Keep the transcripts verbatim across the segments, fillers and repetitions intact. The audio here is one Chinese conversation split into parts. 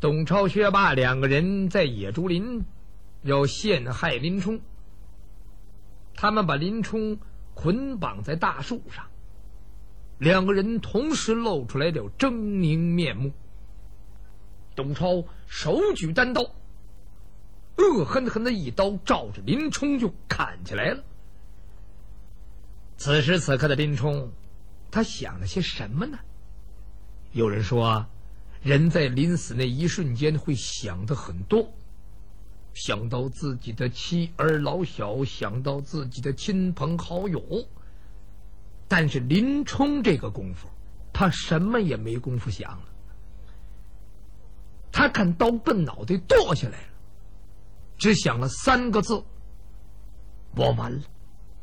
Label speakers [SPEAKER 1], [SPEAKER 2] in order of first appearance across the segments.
[SPEAKER 1] 董超、薛霸两个人在野竹林要陷害林冲，他们把林冲捆绑在大树上，两个人同时露出来了狰狞面目。董超手举单刀，恶狠狠的一刀照着林冲就砍起来了。此时此刻的林冲，他想了些什么呢？有人说，人在临死那一瞬间会想的很多，想到自己的妻儿老小，想到自己的亲朋好友。但是林冲这个功夫，他什么也没功夫想了。他看刀奔脑袋剁下来了，只想了三个字：我完了。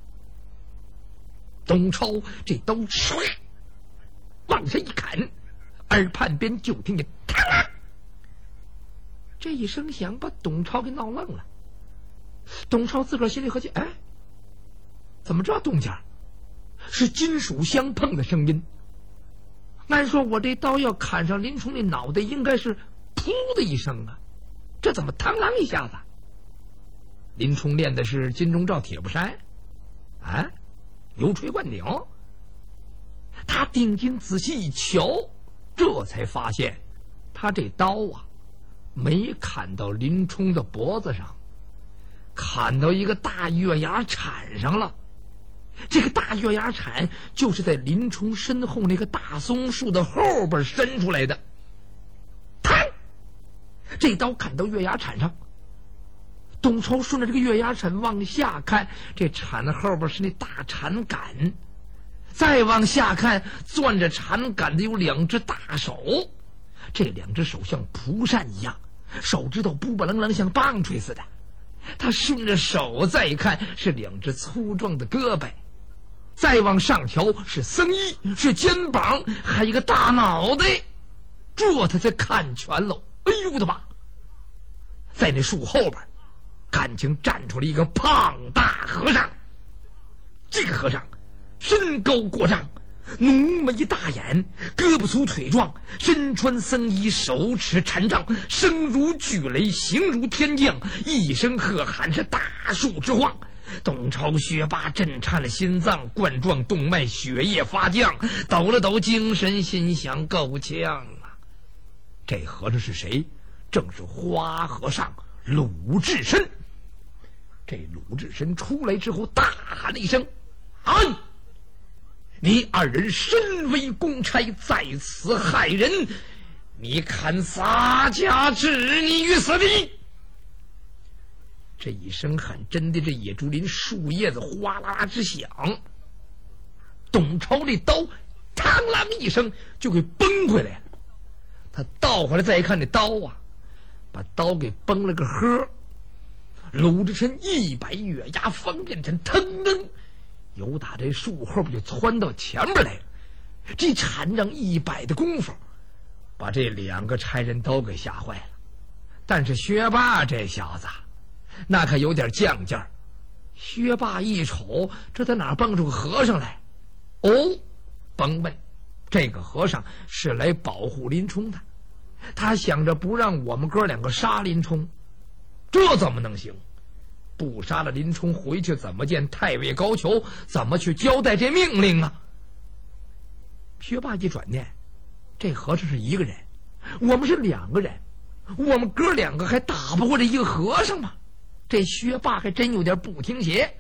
[SPEAKER 1] 董超这刀唰往下一砍，耳畔边就听见啪啦，这一声响把董超给闹愣了。董超自个儿心里合计，哎，怎么这动静？是金属相碰的声音。按说我这刀要砍上林冲的脑袋，应该是噗的一声啊，这怎么嘡啷一下子？林冲练的是金钟罩铁布衫啊，油锤灌顶。他定睛仔细一瞧，这才发现他这刀啊没砍到林冲的脖子上，砍到一个大月牙铲上了。这个大月牙铲就是在林冲身后那个大松树的后边伸出来的。嘡，这刀砍到月牙铲上，董超顺着这个月牙铲往下看，这铲子后边是那大铲杆，再往下看，攥着铲杆的有两只大手，这两只手像蒲扇一样，手指头布布楞楞像棒槌似的。他顺着手再看，是两只粗壮的胳膊，再往上瞧是僧衣，是肩膀，还有一个大脑袋。这他才看全了。哎呦我的妈！在那树后边感情站出了一个胖大和尚。这个和尚身高过丈，浓眉大眼，胳膊粗腿壮，身穿僧衣，手持禅杖，声如巨雷，形如天降，一声喝喊是大树之晃。董超、薛霸震颤了心脏，冠状动脉血液发降，抖了抖精神，心想够呛啊！这和尚是谁？正是花和尚鲁智深。这鲁智深出来之后大喊了一声：啊！你二人身为公差，在此害人，你看洒家置你于死地！这一声喊真的这野竹林树叶子哗啦啦之响，董超这刀嘡啷一声就给崩回来了。他倒回来再一看，这刀啊把刀给崩了个呵。鲁智深一摆月牙方便铲，腾腾由打这树后边就窜到前边来了。这禅杖一摆的功夫，把这两个差人都给吓坏了。但是薛霸这小子那可有点犟劲儿。薛霸一瞅，这在哪蹦出个和尚来？哦，甭问，这个和尚是来保护林冲的。他想着不让我们哥两个杀林冲，这怎么能行？不杀了林冲，回去怎么见太尉高俅？怎么去交代这命令啊？薛霸一转念，这和尚是一个人，我们是两个人，我们哥两个还打不过这一个和尚吗？这薛霸还真有点不听邪，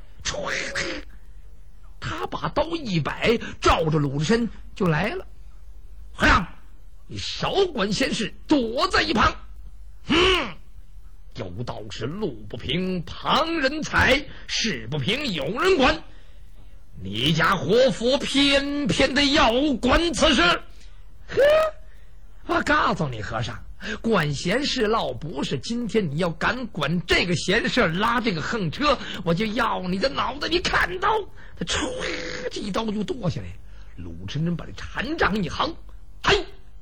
[SPEAKER 1] 他把刀一摆，照着鲁智深就来了。和尚，你少管闲事，躲在一旁。嗯，有道是路不平旁人踩，事不平有人管。你家活佛偏偏的要管此事。呵，我告诉你和尚，管闲事闹不是，今天你要敢管这个闲事，拉这个横车，我就要你的脑袋！你看到他唰，这一刀就剁下来。鲁智深把这禅杖一横，哎，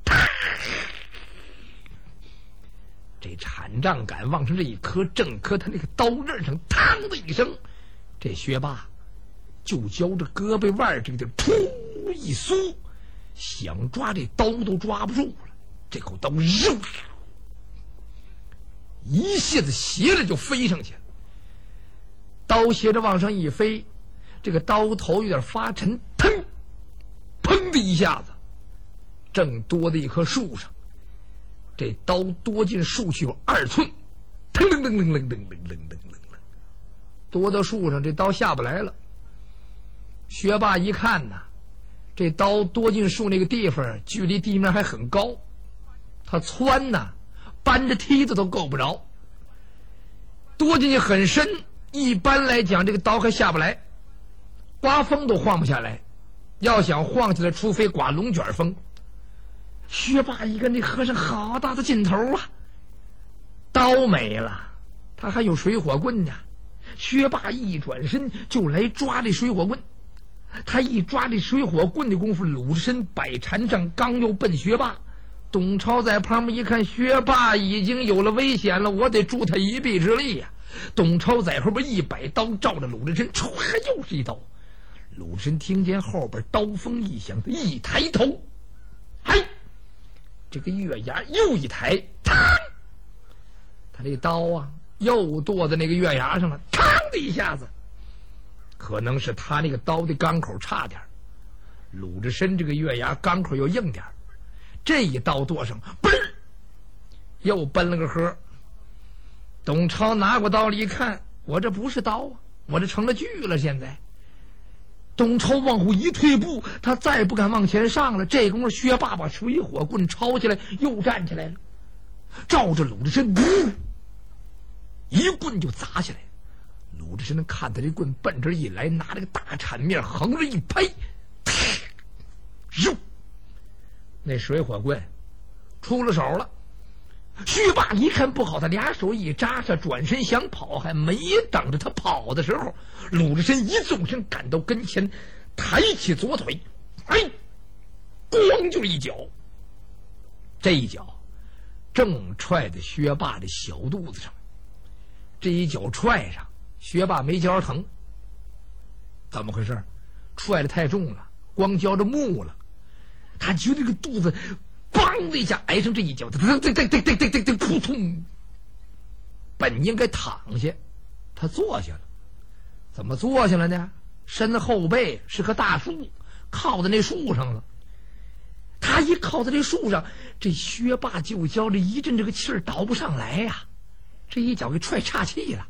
[SPEAKER 1] 这禅杖杆往上这一磕，正磕他那个刀刃上，嘡的一声，这薛霸就交着胳膊腕这个地儿噗一酥，想抓这刀都抓不住了。这口刀肉一下子斜着就飞上去了。刀斜着往上一飞，这个刀头有点发沉，腾，砰的一下子，正多在一棵树上。这刀多进树去有二寸，腾楞楞楞楞楞楞楞楞楞，多到树上，这刀下不来了。学霸一看呐，这刀多进树那个地方距离地面还很高，他窜呐，搬着梯子都够不着。多进去很深，一般来讲这个刀还下不来，刮风都晃不下来，要想晃起来，除非刮龙卷风。学霸一看这和尚好大的劲头啊，刀没了，他还有水火棍呢。学霸一转身就来抓这水火棍，他一抓这水火棍的功夫，鲁智深摆禅杖刚要奔学霸，董超在旁边一看，学霸已经有了危险了，我得助他一臂之力呀、啊。董超在后边一摆刀，照着鲁智深唰又是一刀。鲁智深听见后边刀锋一响，他一抬头，嗨，这个月牙又一抬，嘡，他这刀啊又剁在那个月牙上了，嘡的一下子。可能是他那个刀的钢口差点，鲁智深这个月牙钢口又硬点，这一刀剁上，嘣，又奔了个盒。董超拿过刀来一看，我这不是刀啊，我这成了锯了。现在董超往后一退步，他再不敢往前上了。这功夫薛霸把水火棍抄起来，又站起来了，照着鲁智深，噗，一棍就砸下来。鲁智深看他这棍奔这一来，拿这个大铲面横着一拍，咻，那水火棍出了手了。薛霸一看不好，他俩手一扎上，转身想跑，还没等着他跑的时候，鲁智深一纵身赶到跟前，抬起左腿，哎，咣就是一脚。这一脚正踹在薛霸的小肚子上，这一脚踹上，薛霸没觉着疼。怎么回事？踹得太重了，光觉着木了，他觉得这个肚子梆的一下挨上这一脚，噔噔噔噔噔噔噔，扑通！本应该躺下，他坐下了。怎么坐下了呢？身后背是棵大树，靠在那树上了。他一靠在这树上，这薛霸就觉着一阵这个气儿倒不上来呀、啊，这一脚给踹岔气了。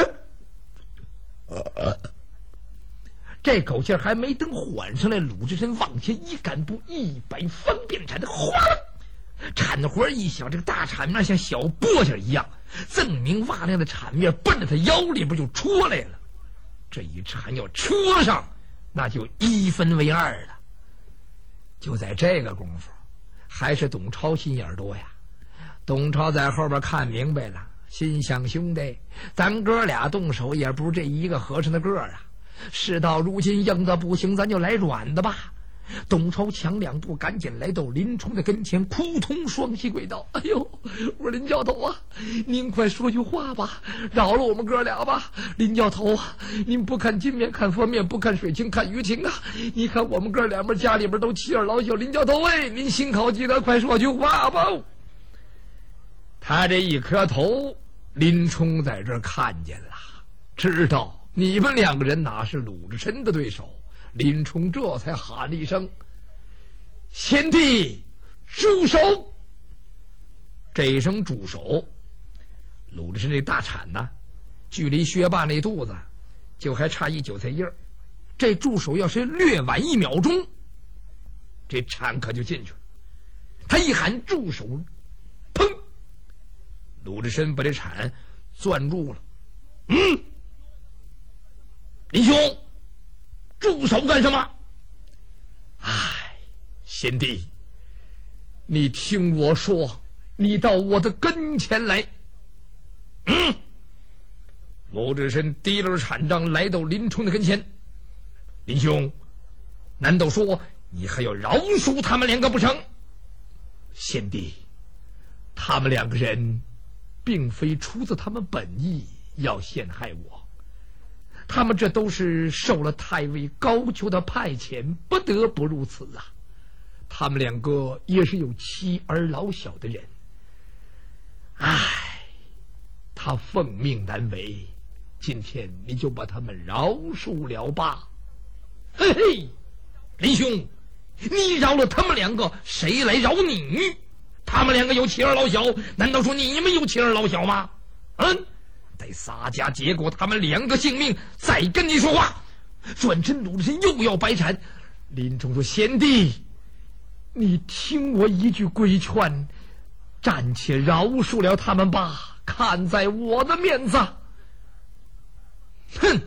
[SPEAKER 1] 呃这口气还没等缓上来，鲁智深往前一赶步，一摆方便铲，哗啦，铲活一响，这个大铲面像小簸箕一样，锃明瓦亮的铲面奔着他腰里边就戳来了。这一铲要戳上，那就一分为二了。就在这个功夫，还是董超心眼多呀。董超在后边看明白了，心想兄弟，咱哥俩动手也不是这一个和尚的个儿啊。事到如今，硬的不行，咱就来软的吧。董超抢两步，赶紧来到林冲的跟前，扑通双膝跪倒：“哎呦，我说林教头啊，您快说句话吧，饶了我们哥俩吧！林教头啊，您不看金面看佛面，不看水情看鱼情啊！你看我们哥俩们家里边都妻儿老小，林教头哎，您心口记得，快说句话吧！”他这一磕头，林冲在这儿看见了，知道你们两个人哪是鲁智深的对手。林冲这才喊了一声：“贤弟，住手！”这一声住手，鲁智深这大铲呢，距离薛霸那肚子就还差一韭菜叶儿。这住手要是略晚一秒钟，这铲可就进去了。他一喊住手，砰！鲁智深把这铲攥住了。嗯，林兄，住手干什么？哎，贤弟，你听我说，你到我的跟前来。嗯，鲁智深提溜铲杖来到林冲的跟前。林兄，难道说你还要饶恕他们两个不成？贤弟，他们两个人并非出自他们本意要陷害我，他们这都是受了太尉高俅的派遣，不得不如此啊。他们两个也是有妻儿老小的人。唉， 他奉命难违，今天你就把他们饶恕了吧。嘿嘿，林兄，你饶了他们两个，谁来饶你？他们两个有妻儿老小，难道说你们有妻儿老小吗？嗯，得洒家结果他们两个性命，再跟你说话。转身鲁智深又要摆禅，林冲说：“贤弟，你听我一句规劝，暂且饶恕了他们吧，看在我的面子。”哼！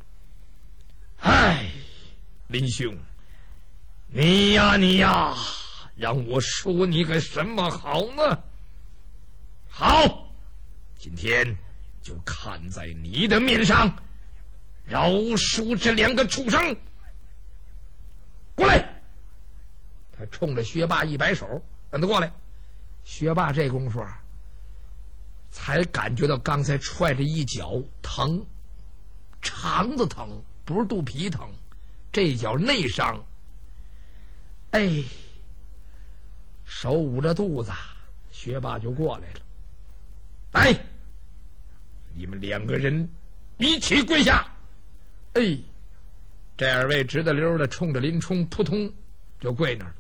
[SPEAKER 1] 哎，林兄，你呀你呀，让我说你个什么好呢？好，今天就看在你的面上，饶恕这两个畜生。过来！他冲着薛霸一摆手，让他过来。薛霸这功夫啊，才感觉到刚才踹着一脚疼，肠子疼，不是肚皮疼，这一脚内伤。哎，手捂着肚子，薛霸就过来了。来，你们两个人一起跪下。哎，这二位直的溜的冲着林冲扑通就跪那儿了。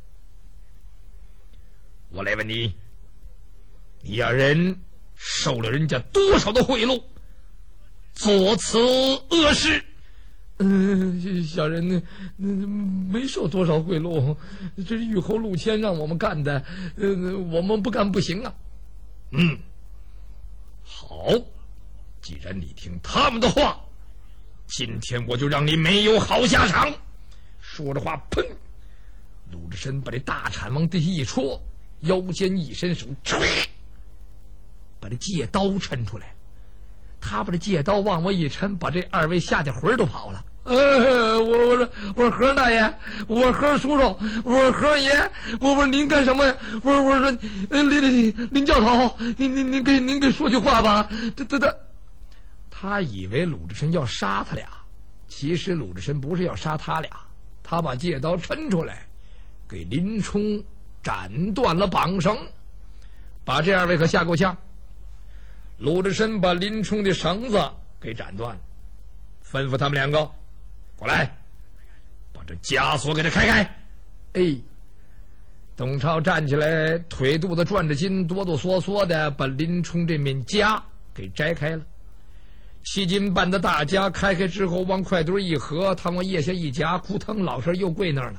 [SPEAKER 1] 我来问你，你二人受了人家多少的贿赂，做此恶事？嗯、呃，小人呢、呃，没受多少贿赂，这是玉侯陆谦让我们干的，呃，我们不干不行啊。嗯，好，既然你听他们的话，今天我就让你没有好下场。说着话，砰！鲁智深把这大铲往地下一戳，腰间一伸手，把这借刀抻出来。他把这借刀往我一抻，把这二位吓得魂都跑了。呃，我我说我说和尚大爷，我说和尚叔叔，我说和尚爷，我我说您干什么呀？我说我说林林林林教头，您您您给您给说句话吧。这这这，他以为鲁智深要杀他俩，其实鲁智深不是要杀他俩，他把借刀抻出来，给林冲斩断了绑绳，把这二位可吓够呛。鲁智深把林冲的绳子给斩断了，吩咐他们两个过来，把这枷锁给他开开。哎，董超站起来，腿肚子转着筋，哆哆嗦嗦的把林冲这面枷给摘开了。七斤半的大枷开开之后，往快堆一合，他往腋下一夹，扑腾，老实又跪那儿了。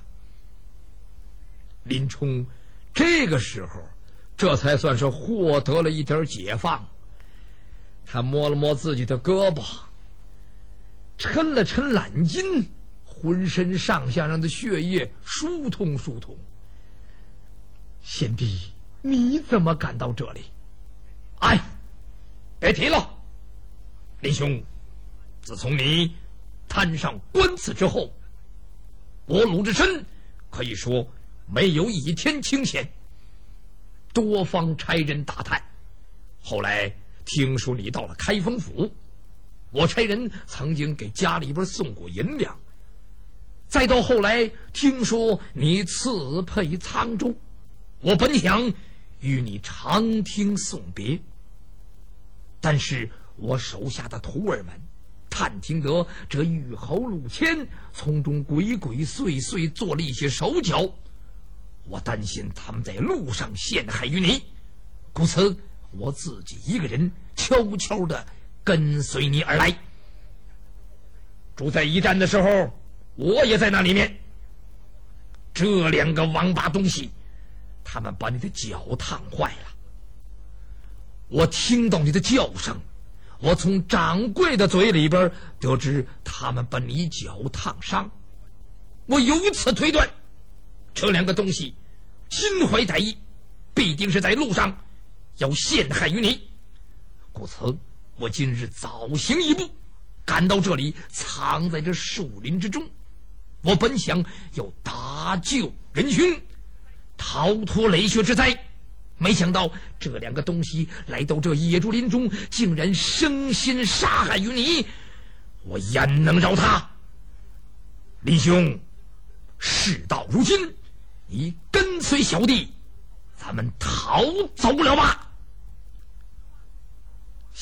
[SPEAKER 1] 林冲这个时候这才算是获得了一点解放。他摸了摸自己的胳膊，抻了抻懒筋，浑身上下让的血液疏通疏通。贤弟，你怎么敢到这里？哎，别提了，林兄，自从你摊上官司之后，我鲁智深可以说没有一天清闲，多方差人打探。后来听说你到了开封府，我差人曾经给家里边送过银两，再到后来听说你刺配沧州，我本想与你长听送别，但是我手下的徒儿们探听得这玉侯陆谦从中鬼鬼祟祟做了一些手脚，我担心他们在路上陷害于你，故此我自己一个人悄悄地跟随你而来。住在驿站的时候，我也在那里面。这两个王八东西，他们把你的脚烫坏了。我听到你的叫声，我从掌柜的嘴里边得知他们把你脚烫伤。我由此推断，这两个东西心怀歹意，必定是在路上要陷害于你，故此我今日早行一步，赶到这里，藏在这树林之中。我本想要搭救仁兄，逃脱雷穴之灾，没想到这两个东西来到这野猪林中，竟然生心杀害于你，我焉能饶他？林兄，事到如今，你跟随小弟，咱们逃走了吧。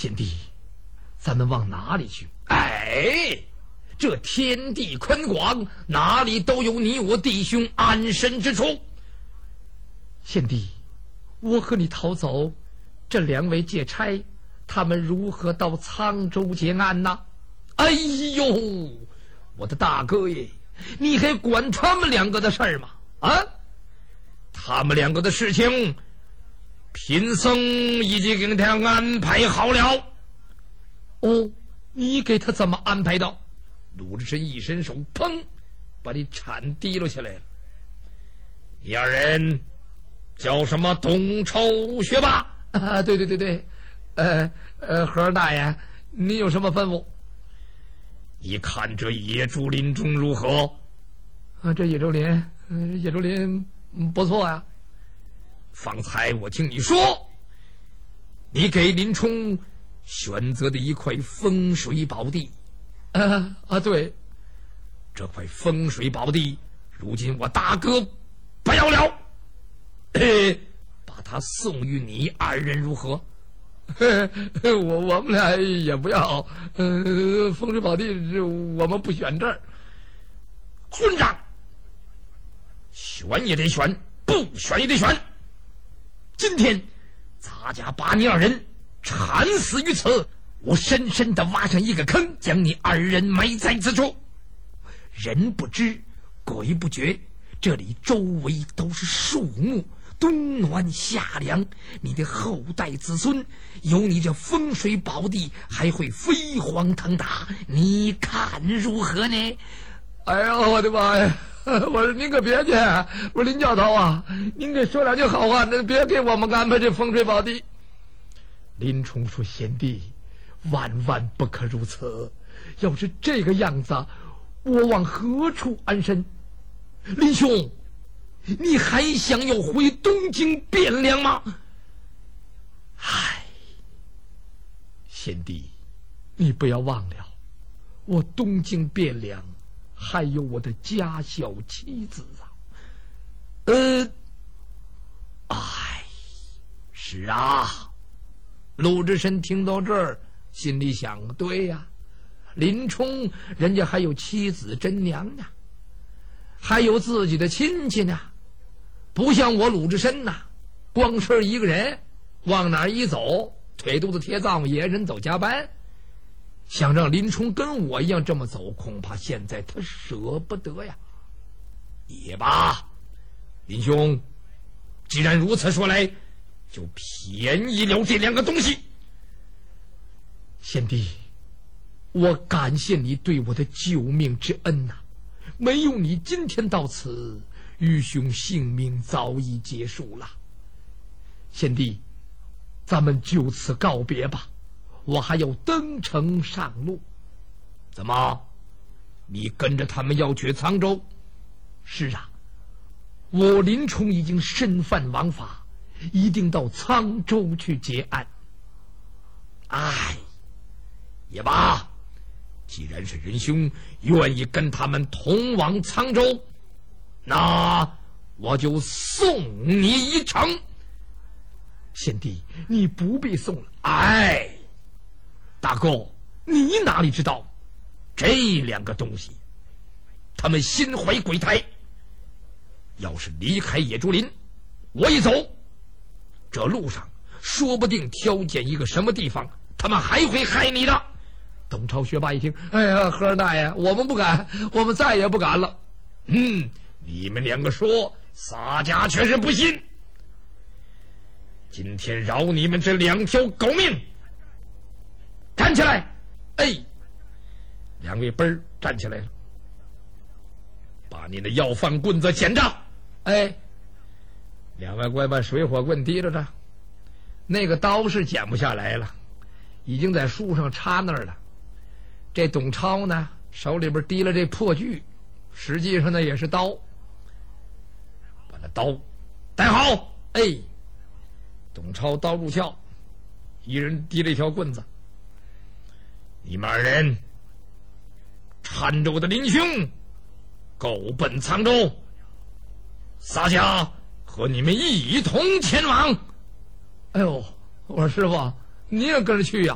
[SPEAKER 1] 贤弟，咱们往哪里去？哎，这天地宽广，哪里都有你我弟兄安身之处。贤弟，我和你逃走，这两位劫差他们如何到沧州结案呢？哎呦，我的大哥耶，你还管他们两个的事儿吗？啊，他们两个的事情贫僧已经给他安排好了。哦，你给他怎么安排的？鲁智深一伸手，砰，把你铲提溜下来了。你二人叫什么？东超学霸？啊，对对对对，呃呃，和尚大爷，你有什么吩咐？你看这野猪林中如何？啊，这野猪林，呃、野猪林、嗯、不错呀、啊。方才我听你说，你给林冲选择的一块风水宝地。啊啊，对，这块风水宝地，如今我大哥不要了，嘿，把它送与你二人如何？我我们俩也不要，呃，风水宝地我们不选这儿。混账！选也得选，不选也得选。今天咱家把你二人惨死于此，我深深地挖上一个坑，将你二人埋在此处。人不知，鬼不觉，这里周围都是树木，冬暖夏凉，你的后代子孙有你这风水宝地，还会飞黄腾达，你看如何呢？哎呀，我的妈呀！我说您可别去，我说林教头啊，您给说两句好话，那别给我们安排这风水宝地。林冲说：“贤弟，万万不可如此，要是这个样子，我往何处安身？林兄，你还想要回东京汴梁吗？”唉，贤弟，你不要忘了，我东京汴梁还有我的家小妻子啊。呃，唉，是啊。鲁智深听到这儿，心里想：对呀，林冲人家还有妻子真娘呢，还有自己的亲戚呢，不像我鲁智深呐，光是一个人往哪儿一走，腿肚子贴脏也人走加班。想让林冲跟我一样这么走，恐怕现在他舍不得呀。也罢，林兄，既然如此说来，就便宜了这两个东西。贤弟，我感谢你对我的救命之恩呐、啊！没有你今天到此，愚兄性命早已结束了。贤弟，咱们就此告别吧，我还要登城上路。怎么，你跟着他们要去沧州？是啊，我林冲已经身犯王法，一定到沧州去结案。唉，也罢，既然是仁兄愿意跟他们同往沧州，那我就送你一程。贤弟，你不必送了。哎，大哥，你哪里知道，这两个东西他们心怀鬼胎，要是离开野猪林，我一走，这路上说不定挑拣一个什么地方，他们还会害你的。董超学霸一听，哎呀，和尚大爷，我们不敢，我们再也不敢了。嗯，你们两个说，洒家却是不信。今天饶你们这两条狗命，站起来！哎，两位奔儿站起来了，把你的要饭棍子捡着。哎，两位乖把水火棍提着着，那个刀是捡不下来了，已经在树上插那儿了。这董超呢，手里边提了这破锯，实际上呢也是刀，把那刀带好。哎，董超刀入鞘，一人提了一条棍子。你们二人搀着我的林兄，狗奔沧州，洒家和你们一同前往。哎呦，我说师傅，你也跟着去呀、啊？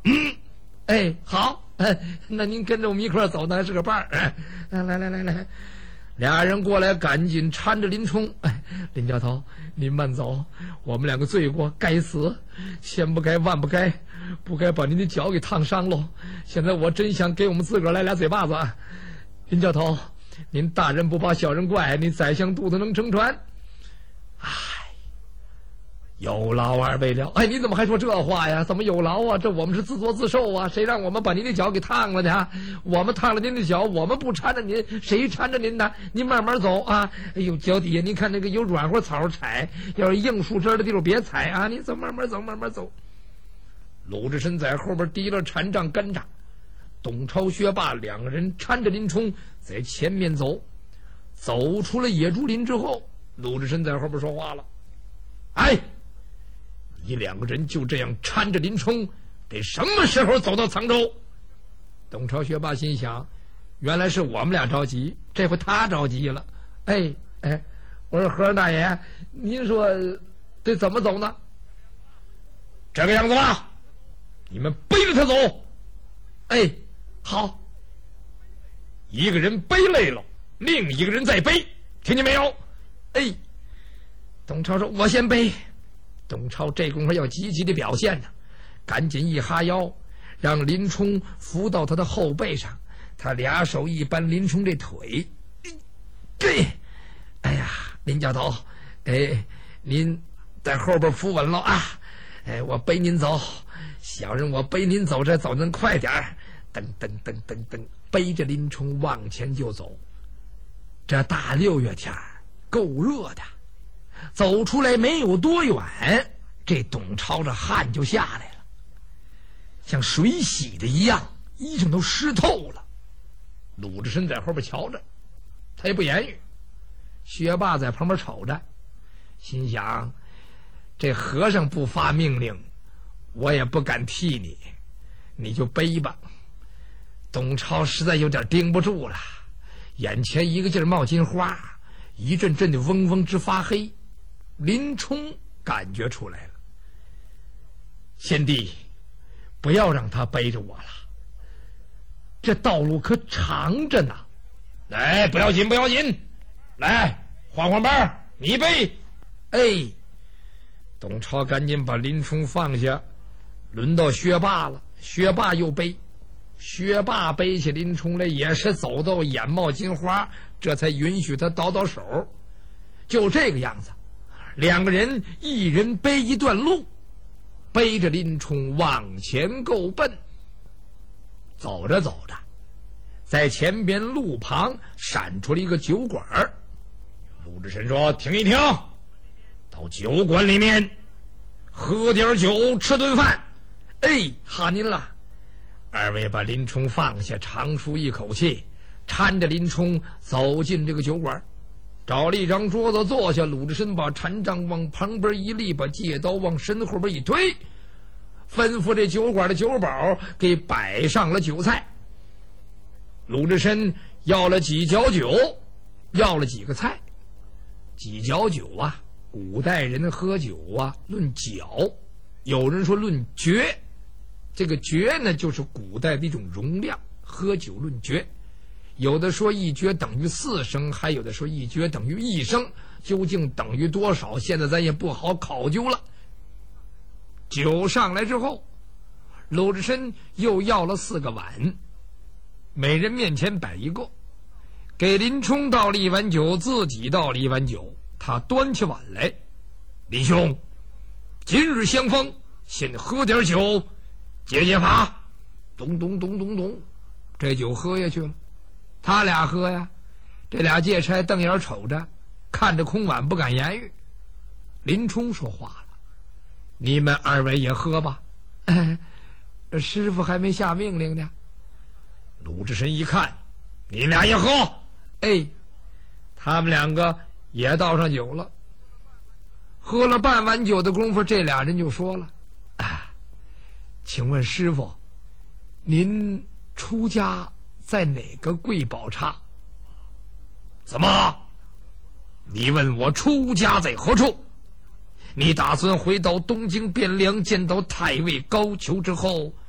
[SPEAKER 1] 嗯，哎，好，哎，那您跟着我们一块儿走，那还是个伴儿。哎，来来来来，俩人过来，赶紧搀着林冲。哎，林教头，您慢走，我们两个罪过，该死，千不该万不该，不该把您的脚给烫伤喽。现在我真想给我们自个儿来俩嘴巴子。林教头，您大人不怕小人怪，您宰相肚子能撑船。哎，有劳二位了。哎，你怎么还说这话呀？怎么有劳啊？这我们是自作自受啊！谁让我们把您的脚给烫了呢？我们烫了您的脚，我们不搀着您，谁搀着您呢？您慢慢走啊！哎呦，脚底下您看那个有软和草踩，要是硬树枝的地方别踩啊！你走，慢慢走，慢慢走。鲁智深在后边提了禅杖跟着，董超、薛霸两个人搀着林冲在前面走。走出了野猪林之后，鲁智深在后边说话了：“哎，你两个人就这样搀着林冲，得什么时候走到沧州？”董超、薛霸心想，原来是我们俩着急，这回他着急了。哎哎，我说和尚大爷，您说得怎么走呢？这个样子吧，你们背着他走。哎，好，一个人背累了，另一个人再背，听见没有？哎，董超说：“我先背。”董超这功夫要积极的表现呢，赶紧一哈腰，让林冲扶到他的后背上，他俩手一扳林冲这腿。对，哎呀，林教头，哎，您在后边扶稳了啊！哎，我背您走，小人我背您走，这走能快点儿。噔噔噔噔噔，背着林冲往前就走。这大六月天够热的，走出来没有多远，这董超这汗就下来了，像水洗的一样，衣裳都湿透了。鲁智深在后边瞧着，他也不言语。薛霸在旁边瞅着，心想：这和尚不发命令，我也不敢替你，你就背吧。董超实在有点盯不住了，眼前一个劲儿冒金花，一阵阵的嗡嗡直发黑。林冲感觉出来了，贤弟，不要让他背着我了，这道路可长着呢。来，不要紧不要紧，来换换班，你背。哎，董超赶紧把林冲放下，轮到薛霸了。薛霸又背，薛霸背起林冲来，也是走到眼冒金花，这才允许他倒倒手。就这个样子，两个人一人背一段路，背着林冲往前够奔。走着走着，在前边路旁闪出了一个酒馆。鲁智深说：“停一停，到酒馆里面喝点酒，吃顿饭。”哎，哈您了。二位把林冲放下，长舒一口气，搀着林冲走进这个酒馆，找了一张桌子坐下。鲁智深把禅杖往旁边一立，把戒刀往身后边一推，吩咐这酒馆的酒保给摆上了酒菜。鲁智深要了几角酒，要了几个菜。几角酒啊，古代人喝酒啊论角，有人说论爵，这个爵呢就是古代的一种容量，喝酒论爵。有的说一爵等于四升，还有的说一爵等于一升，究竟等于多少，现在咱也不好考究了。酒上来之后，鲁智深又要了四个碗，每人面前摆一个，给林冲倒了一碗酒，自己倒了一碗酒。他端起碗来：“林兄，今日相逢，先喝点酒解解乏。”咚咚咚咚咚，这酒喝下去了。他俩喝呀，这俩戒差瞪眼瞅着，看着空碗不敢言语。林冲说话了：“你们二位也喝吧。哎，师傅还没下命令呢。”鲁智深一看，你俩也喝。哎，他们两个也倒上酒了。喝了半碗酒的功夫，这俩人就说了：“啊，请问师傅，您出家在哪个贵宝刹？”“怎么？你问我出家在何处？你打算回到东京汴梁，见到太尉高俅之后，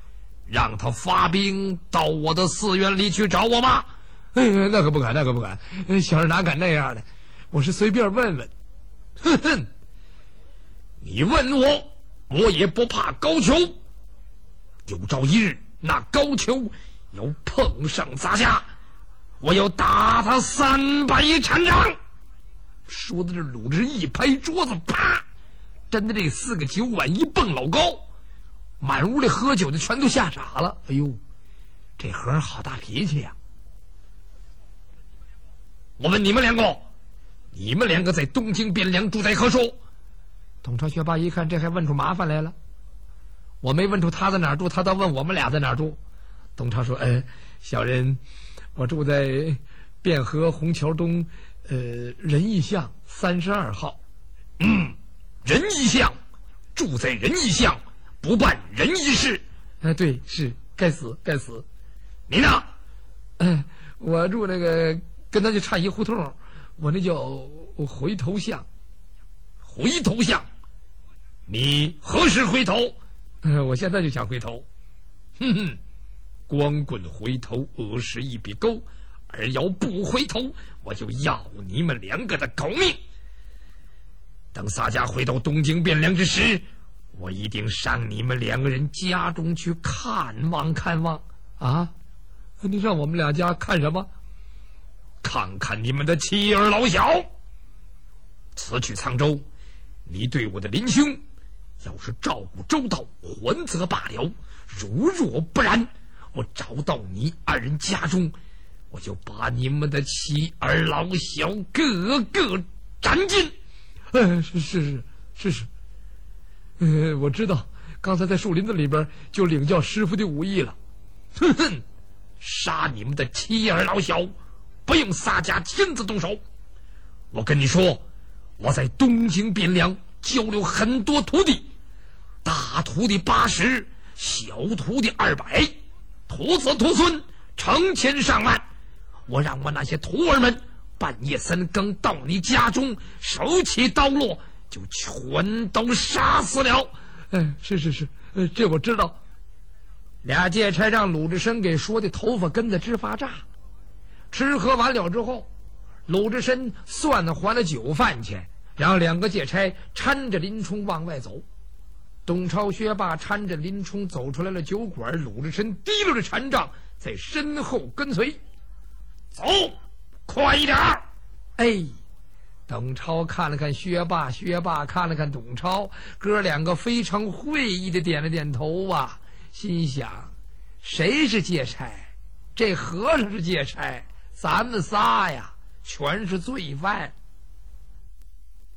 [SPEAKER 1] 让他发兵到我的寺院里去找我吗？
[SPEAKER 2] 哎，那可不敢，那可不敢，小人哪敢那样的？我是随便问问。
[SPEAKER 1] 哼哼，你问我，我也不怕高俅。有朝一日，那高俅要碰上撒家，我要打他三百禅掌。说的这鲁智一拍桌子，啪，真的这四个酒碗一蹦老高，满屋里喝酒的全都吓傻了。哎呦，这和尚好大脾气呀！我问你们两个，你们两个在东京汴梁住在何处？
[SPEAKER 2] 董超学霸一看，这还问出麻烦来了。我没问出他在哪儿住，他倒问我们俩在哪儿住。董超说：“哎，小人我住在汴河虹桥东，呃，仁义巷三十二号。”
[SPEAKER 1] 嗯，仁义巷，住在仁义巷，不办仁义事。
[SPEAKER 2] 哎，对，是该死，该死。
[SPEAKER 1] 你呢？
[SPEAKER 2] 哎，我住那个跟他就差一胡同，我那叫回头巷。
[SPEAKER 1] 回头巷，你何时回头？
[SPEAKER 2] 呃，我现在就想回头。
[SPEAKER 1] 哼哼，光棍回头，恶事一笔勾；而要不回头，我就要你们两个的狗命。等撒家回到东京汴梁之时，我一定上你们两个人家中去看望看望。
[SPEAKER 2] 啊，你让我们两家看什么？
[SPEAKER 1] 看看你们的妻儿老小。辞去沧州，你对我的林兄要是照顾周到，还则罢了；如若不然，我找到你二人家中，我就把你们的妻儿老小个个斩尽。
[SPEAKER 2] 呃，是是是是是，呃，我知道，刚才在树林子里边就领教师傅的武艺了。
[SPEAKER 1] 哼哼，杀你们的妻儿老小，不用撒家亲自动手。我跟你说，我在东京汴梁交流很多徒弟，大徒弟八十，小徒弟二百，徒子徒孙成千上万。我让我那些徒儿们半夜三更到你家中，手起刀落，就全都杀死了。
[SPEAKER 2] 哎，是是是，呃，这我知道。
[SPEAKER 1] 俩劫差让鲁智深给说的头发根子直发炸。吃喝完了之后，鲁智深算还了酒饭钱，让两个劫差搀着林冲往外走。董超学霸搀着林冲走出来了酒馆，鲁智深提溜着禅杖在身后跟随。走，快一点！
[SPEAKER 2] 哎，董超看了看学霸，学霸看了看董超，哥两个非常会意的点了点头啊，心想：谁是劫差？这和尚是劫差，咱们仨呀全是罪犯。